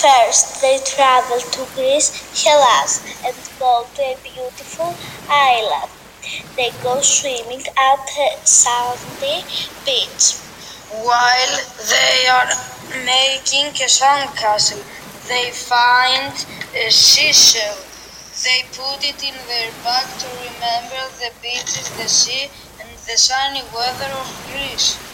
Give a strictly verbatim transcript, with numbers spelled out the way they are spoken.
First, they travel to Greece, Hellas, and go to a beautiful island. They go swimming at a sandy beach. While they are making a sandcastle, they find a seashell. They put it in their bag to remember the beaches, the sea, and the sunny weather of Greece.